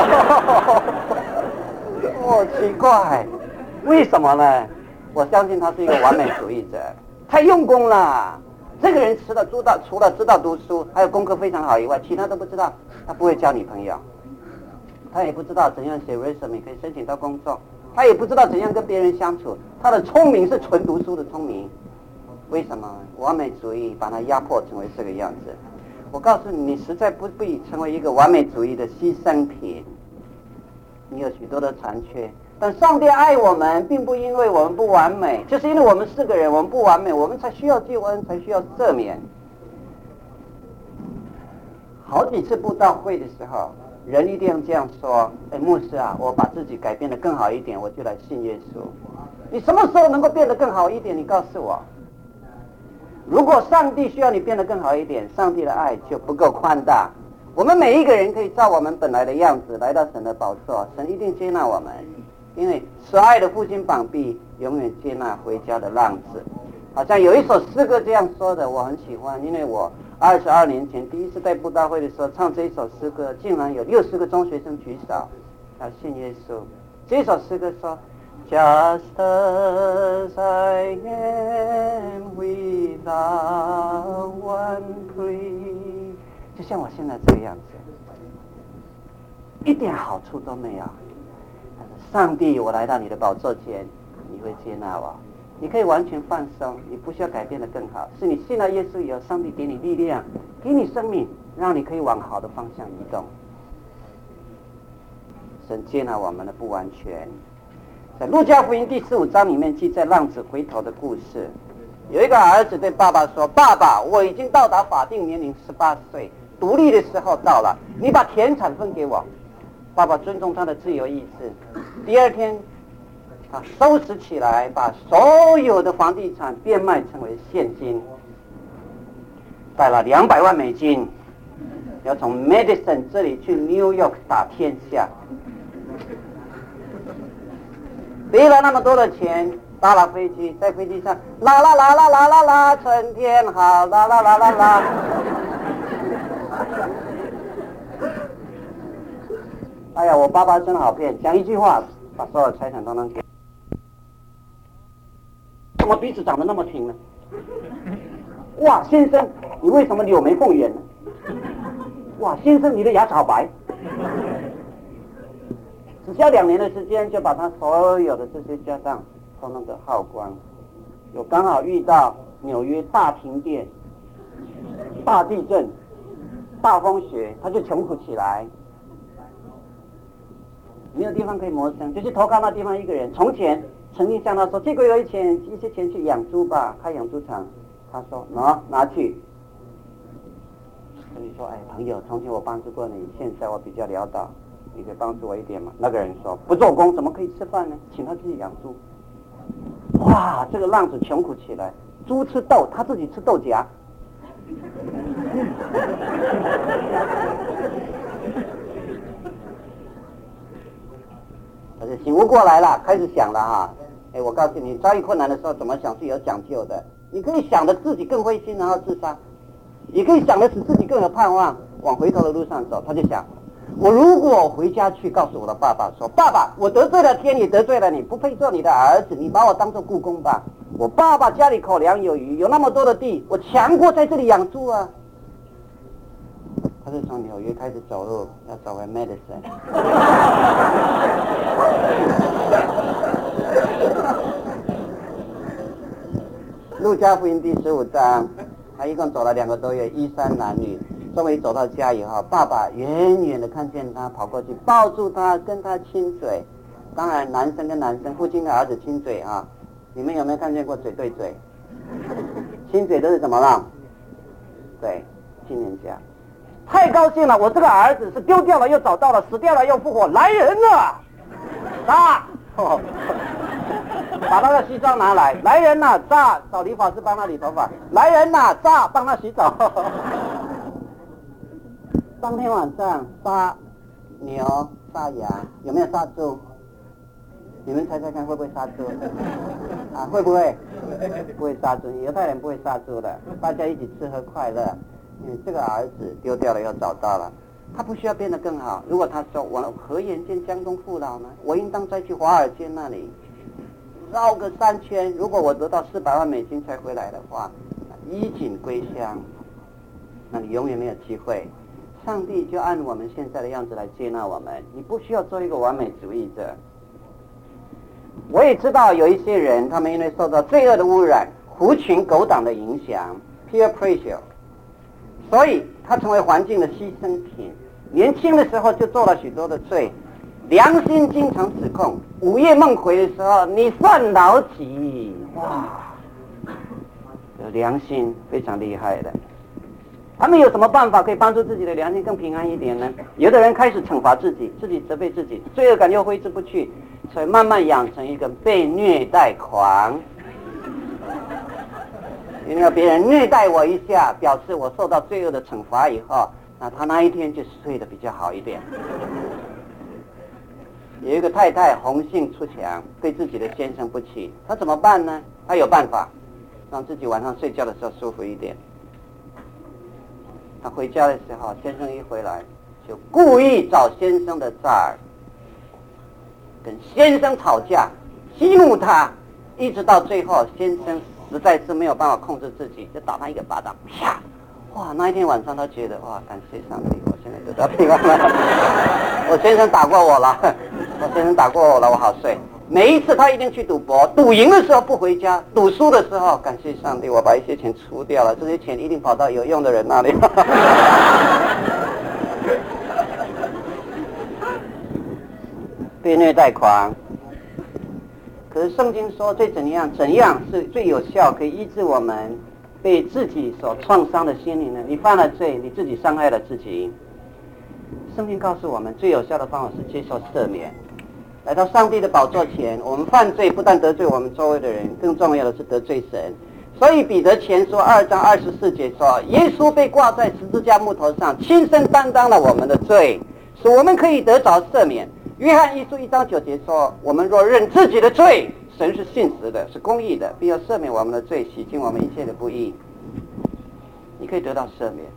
哦，奇怪，为什么呢？我相信他是一个完美主义者，太用功了。这个人除了知道除了知道读书，还有功课非常好以外，其他都不知道。他不会交女朋友，他也不知道怎样写 resume 可以申请到工作，他也不知道怎样跟别人相处。他的聪明是纯读书的聪明。为什么？完美主义把他压迫成为这个样子。我告诉你，你实在不必成为一个完美主义的牺牲品。你有许多的残缺，但上帝爱我们，并不因为我们不完美，就是因为我们是个人，我们不完美，我们才需要救恩，才需要赦免。 好几次布道会的时候，人一定这样说：哎，牧师啊，我把自己改变得更好一点，我就来信耶稣。你什么时候能够变得更好一点？你告诉我。如果上帝需要你变得更好一点，上帝的爱就不够宽大。我们每一个人可以照我们本来的样子来到神的宝座，神一定接纳我们，因为所爱的父亲膀臂永远接纳回家的浪子。好像有一首诗歌这样说的，我很喜欢，因为我二十二年前第一次在布道会的时候唱这一首诗歌，竟然有六十个中学生举手要信耶稣。这首诗歌说 Just as I am without one plea， 就像我现在这个样子，一点好处都没有。但是上帝，我来到你的宝座前，你会接纳我，你可以完全放松，你不需要改变得更好，是你信了耶稣以后，上帝给你力量，给你生命，让你可以往好的方向移动。神接纳我们的不完全。在路加福音第十五章里面记载浪子回头的故事，有一个儿子对爸爸说：爸爸，我已经到达法定年龄十八岁，独立的时候到了，你把田产分给我。爸爸尊重他的自由意志。第二天他收拾起来，把所有的房地产变卖成为现金，带了两百万美金，要从 Madison 这里去 New York 打天下。背了那么多的钱，搭了飞机，在飞机上啦啦啦啦啦啦啦，春天好，啦啦啦啦啦。哎呀，我爸爸真好骗，讲一句话，把所有财产都能给。怎么鼻子长得那么挺呢？哇，先生，你为什么柳眉凤眼呢？哇，先生，你的牙齿好白。只需要两年的时间，就把他所有的这些家当都弄得耗光。有刚好遇到纽约大停电、大地震、大风雪，他就穷苦起来，没有地方可以谋生，就去投靠那地方一个人。从前曾经向他说：“这个有一钱一些钱去养猪吧，开养猪场。”他说：“拿拿去。”所以说：“哎，朋友，从前我帮助过你，现在我比较潦倒。你可以帮助我一点吗？”那个人说：“不做工怎么可以吃饭呢？请他自己养猪。”哇，这个浪子穷苦起来，猪吃豆，他自己吃豆荚。他就醒悟过来了，开始想了哈。哎，我告诉你，遭遇困难的时候怎么想是有讲究的。你可以想的自己更灰心，然后自杀；也可以想的使自己更有盼望，往回头的路上走。他就想，我如果回家去告诉我的爸爸说：“爸爸，我得罪了天，也得罪了你，不配做你的儿子，你把我当做雇工吧。我爸爸家里口粮有余，有那么多的地，我强过在这里养猪啊。”他是从纽约开始走路，要走回 Madison。路加福音第十五章，他一共走了两个多月，衣衫褴褛。终于走到家以后，爸爸远远的看见他，跑过去抱住他，跟他亲嘴。当然，男生跟男生，父亲跟儿子亲嘴啊，你们有没有看见过嘴对嘴？亲嘴都是怎么了？对，亲人家。太高兴了，我这个儿子是丢掉了又找到了，死掉了又复活，来人了！啊！哦把那个西装拿来，来人呐、啊！炸！找理发师帮他理头发。来人呐、啊！炸！帮他洗澡。当天晚上杀牛、杀羊，有没有杀猪？你们猜猜看，会不会杀猪？啊，会不会？不会杀猪，犹太人不会杀猪的，大家一起吃喝快乐。因为这个儿子丢掉了又找到了，他不需要变得更好。如果他说我何眼见江东父老呢？我应当再去华尔街那里绕个三圈，如果我得到四百万美金才回来的话，衣锦归乡，那你永远没有机会。上帝就按我们现在的样子来接纳我们，你不需要做一个完美主义者。我也知道有一些人，他们因为受到罪恶的污染、狐群狗党的影响 peer pressure， 所以他成为环境的牺牲品。年轻的时候就做了许多的罪，良心经常指控。午夜梦回的时候，你算老几？哇，有良心非常厉害的。 他们有什么办法可以帮助自己的良心更平安一点呢？有的人开始惩罚自己，自己责备自己，罪恶感又挥之不去，所以慢慢养成一个被虐待狂。因为别人虐待我一下，表示我受到罪恶的惩罚以后，那他那一天就睡得比较好一点。有一个太太红杏出墙，对自己的先生不起，她怎么办呢？她有办法，让自己晚上睡觉的时候舒服一点。她回家的时候，先生一回来，就故意找先生的茬儿，跟先生吵架，激怒他，一直到最后，先生实在是没有办法控制自己，就打他一个巴掌，啪！哇，那一天晚上他觉得哇，感谢上帝，我现在得到平安了。我先生打过我了，我先生打过我了，我好睡。每一次他一定去赌博，赌赢的时候不回家，赌输的时候感谢上帝，我把一些钱出掉了，这些钱一定跑到有用的人那里。被虐待狂。可是圣经说，最怎样怎样是最有效可以医治我们被自己所创伤的心灵呢？你犯了罪，你自己伤害了自己。圣经告诉我们，最有效的方法是接受赦免。来到上帝的宝座前，我们犯罪不但得罪我们周围的人，更重要的是得罪神。所以彼得前书二章二十四节说，耶稣被挂在十字架木头上，亲身担当了我们的罪，使我们可以得着赦免。约翰一书一章九节说，我们若认自己的罪，神是信实的，是公义的，必要赦免我们的罪，洗净我们一切的不义。你可以得到赦免，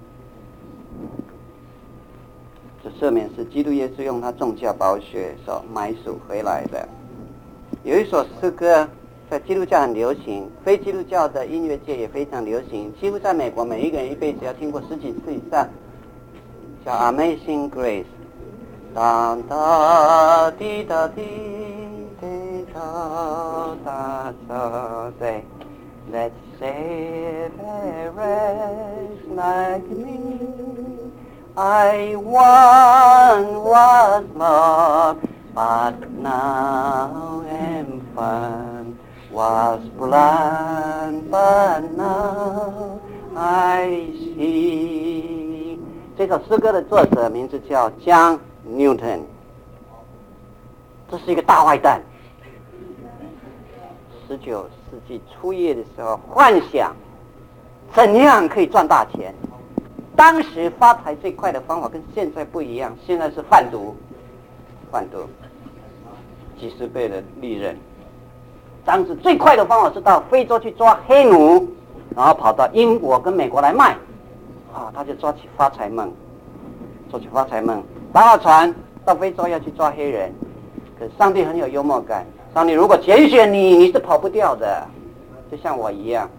这赦免是基督耶稣用他重价宝血所买赎回来的。有一首诗歌在基督教很流行，非基督教的音乐界也非常流行，几乎在美国每一个人一辈子要听过十几次以上，叫 Amazing Grace。哒哒滴哒滴滴哒哒哒，对 ，Let's save a wretch like me. I once was lost, but now am found. Was blind, but now I see. 这首诗歌的作者名字叫John Newton， 这是一个大坏蛋。十九世纪初叶的时候，幻想怎样可以赚大钱。当时发财最快的方法跟现在不一样，现在是贩毒，贩毒几十倍的利润。当时最快的方法是到非洲去抓黑奴，然后跑到英国跟美国来卖，啊，他就抓起发财梦，做起发财梦。搭了船到非洲要去抓黑人，可是上帝很有幽默感，上帝如果拣选你，你是跑不掉的，就像我一样。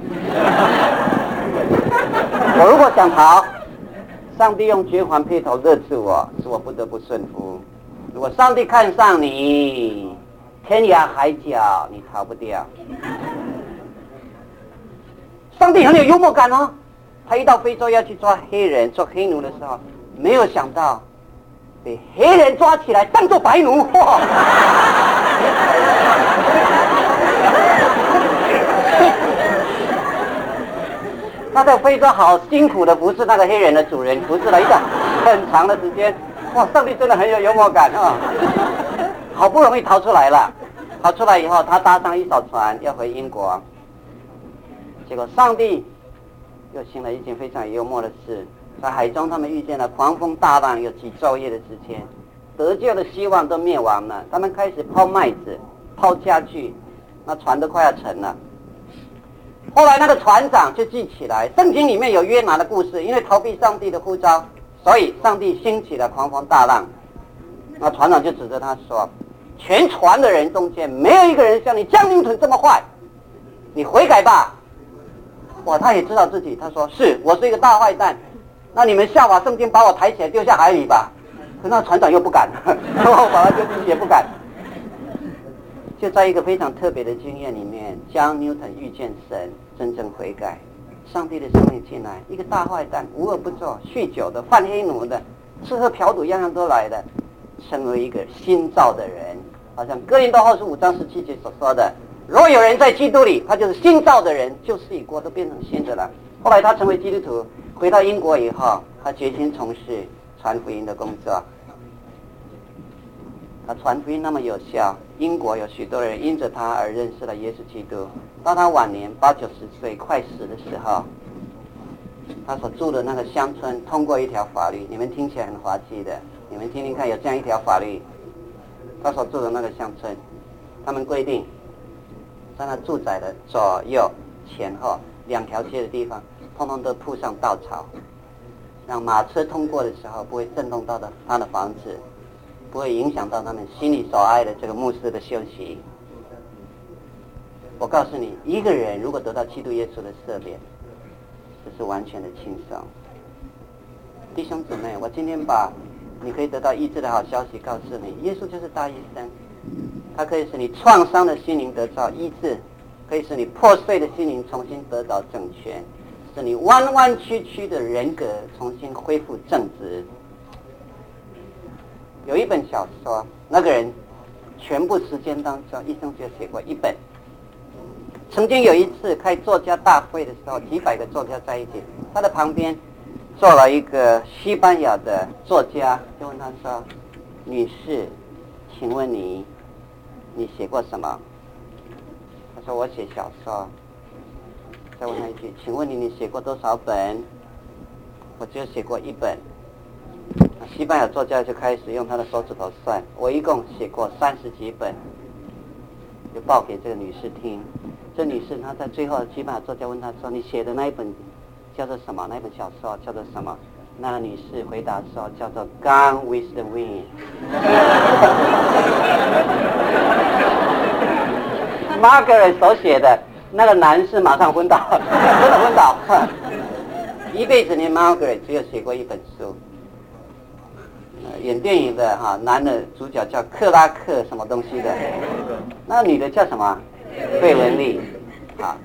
我如果想逃，上帝用绝环配头勒住我，使我不得不顺服。如果上帝看上你，天涯海角你逃不掉。上帝很有幽默感哦，他一到非洲要去抓黑人做黑奴的时候，没有想到被黑人抓起来当作白奴。他在非洲好辛苦的服侍那个黑人的主人，服侍了一段很长的时间。哇，上帝真的很有幽默感啊！好不容易逃出来了，逃出来以后，他搭上一艘船要回英国，结果上帝又行了一件非常幽默的事。在海中，他们遇见了狂风大浪，有几昼夜的时间，得救的希望都灭亡了。他们开始抛麦子、抛家具，那船都快要沉了。后来那个船长就记起来，圣经里面有约拿的故事，因为逃避上帝的呼召，所以上帝兴起了狂风大浪。那船长就指着他说：“全船的人中间，没有一个人像你江牛屯这么坏，你悔改吧。”哇，他也知道自己，他说：“是我是一个大坏蛋。”那你们效法圣经，把我抬起来丢下海里吧。可那船长又不敢，然后把他丢进去也不敢。就在一个非常特别的经验里面，江牛屯遇见神，真正悔改，上帝的生命进来，一个大坏蛋，无恶不作，酗酒的，贩黑奴的，吃喝嫖赌样样都来的，成为一个新造的人。好像哥林多后书五章十七节所说的， 如果有人在基督里，他就是新造的人，旧事已过，都变成新的了。后来他成为基督徒，回到英国以后，他决心从事传福音的工作。他传福音那么有效，英国有许多人因着他而认识了耶稣基督。到他晚年八九十岁快死的时候，他所住的那个乡村通过一条法律，你们听起来很滑稽的，你们听听看，有这样一条法律。他所住的那个乡村，他们规定在他住宅的左右前后两条街的地方通通都铺上稻草，让马车通过的时候不会震动到的他的房子，不会影响到他们心里所爱的这个牧师的休息。我告诉你，一个人如果得到基督耶稣的赦免，这是完全的轻松。弟兄姊妹，我今天把你可以得到医治的好消息告诉你，耶稣就是大医生，他可以使你创伤的心灵得到医治，可以使你破碎的心灵重新得到整全，使你弯弯曲曲的人格重新恢复正直。有一本小说，那个人全部时间当中一生就写过一本。曾经有一次开作家大会的时候，几百个作家在一起，他的旁边坐了一个西班牙的作家，就问他说：“女士，请问你你写过什么？”他说：“我写小说。”再问他一句：“请问你你写过多少本？”我只有写过一本。西班牙作家就开始用他的手指头算，我一共写过三十几本，就报给这个女士听。这女士她在最后，西班牙作家问她说：“你写的那一本叫做什么？那一本小说叫做什么？”那个女士回答说：“叫做 Gone with the Wind。” Margaret 手写的，那个男士马上昏倒，真的昏倒。一辈子连 Margaret 只有写过一本书。呃、演电影的哈，男的主角叫克拉克什么东西的，那女的叫什么？费雯丽。啊，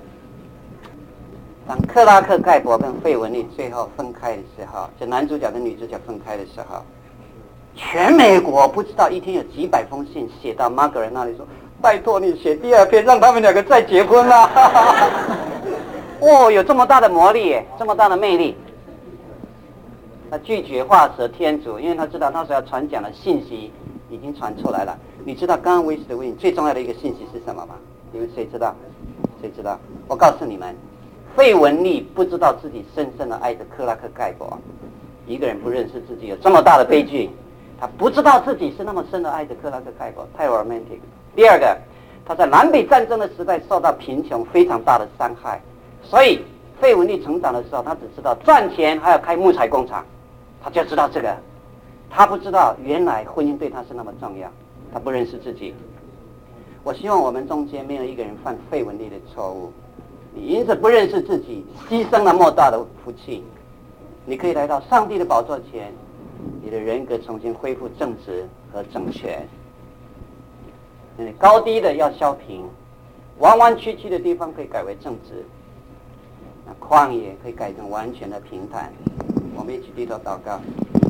当克拉克盖博跟费雯丽最后分开的时候，就男主角跟女主角分开的时候，全美国不知道一天有几百封信写到 Margaret 那里说：“拜托你写第二篇，让他们两个再结婚啦！”哦，有这么大的魔力耶，这么大的魅力。他拒绝画蛇添足，因为他知道他所要传讲的信息已经传出来了。你知道刚刚 with the wind 最重要的一个信息是什么吗？你们谁知道？谁知道？我告诉你们，费雯丽不知道自己深深的爱着克拉克盖博。一个人不认识自己有这么大的悲剧，他不知道自己是那么深的爱着克拉克盖博，太 romantic。第二个，他在南北战争的时代受到贫穷非常大的伤害，所以费雯丽成长的时候，他只知道赚钱还要开木材工厂，他就知道这个，他不知道原来婚姻对他是那么重要，他不认识自己。我希望我们中间没有一个人犯费雯丽的错误。你因此不认识自己，牺牲了莫大的福气。你可以来到上帝的宝座前，你的人格重新恢复正直和整全。你高低的要削平，弯弯曲曲的地方可以改为正直，那旷野可以改成完全的平坦。我们一起低头祷告。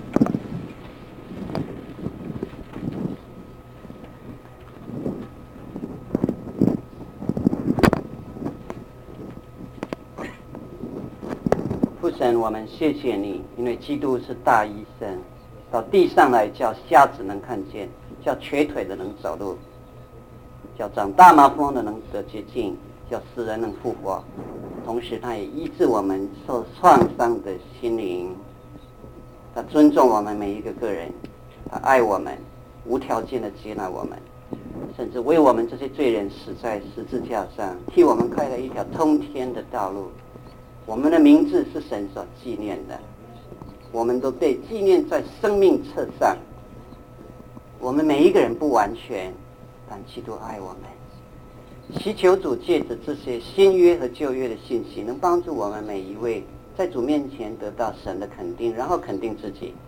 父神，我们谢谢你，因为基督是大医生，到地上来叫瞎子能看见，叫瘸腿的能走路，叫长大麻风的能得洁净，叫死人能复活。同时他也医治我们受创伤的心灵，他尊重我们每一个个人，他爱我们，无条件的接纳我们，甚至为我们这些罪人死在十字架上，替我们开了一条通天的道路。我们的名字是神所纪念的，我们都被纪念在生命册上。我们每一个人不完全，但基督爱我们。祈求主借着这些新约和旧约的信息，能帮助我们每一位在主面前得到神的肯定，然后肯定自己，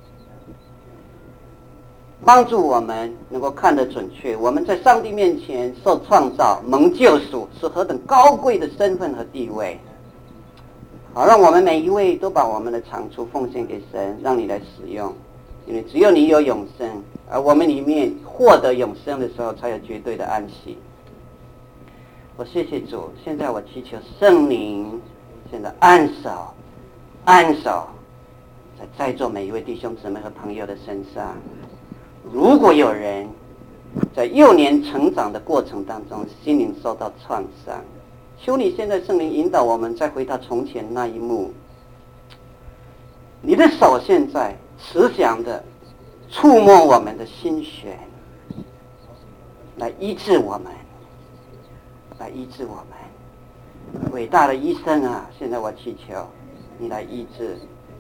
帮助我们能够看得准确，我们在上帝面前受创造、蒙救赎是何等高贵的身份和地位。好，让我们每一位都把我们的长处奉献给神，让你来使用，因为只有你有永生，而我们里面获得永生的时候，才有绝对的安息。 我谢谢主，现在我祈求圣灵现在按手按手在在座每一位弟兄姊妹和朋友的身上。如果有人在幼年成长的过程当中心灵受到创伤，求你现在圣灵引导我们再回到从前那一幕，你的手现在慈祥的触摸我们的心弦，来医治我们，来医治我们。伟大的医生啊，现在我祈求你来医治，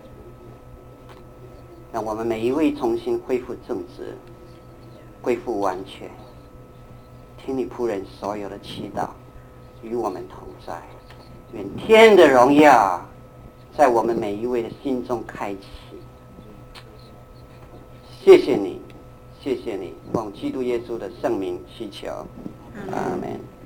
让我们每一位重新恢复正直，恢复完全。听你仆人所有的祈祷，与我们同在。愿天的荣耀在我们每一位的心中开启。谢谢你，谢谢你，奉基督耶稣的圣名祈求，阿们。